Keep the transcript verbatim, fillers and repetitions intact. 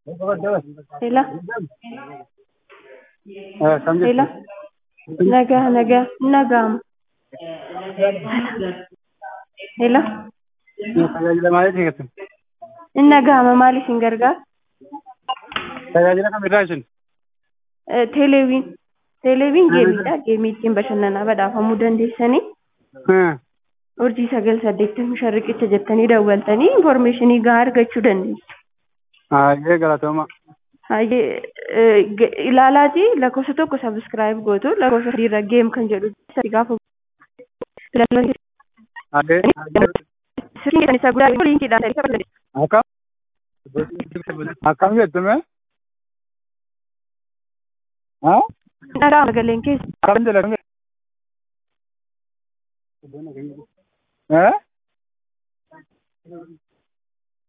Hello. Hello. Naga, naga, nagam. Hello. Tajaajila maalii eeggatu? Nagama maali singarga? Tajaajila kam irraa isin? Televiin. Televiin geemiidha. Geemii ittiin bashannanaa badhaafamuu dandeessanii. Urjii sagal saddeettamii shan riqicha jettanii dawwaltanii informationii gahaa argachuu dandeessu. Hayyee galatooma. Hayyee ilaalaatii lakkoofsa tokko subscribe gootu lakkoofsa sadii irra geem kan jedhu sadi gaafa Hayyee. sirni kan isa guddaa liinkiidhaan ta'e saba Akkam? Akkam jettume? Haa? dhagaa magaleen keessa. Akkam jedhame? Eh?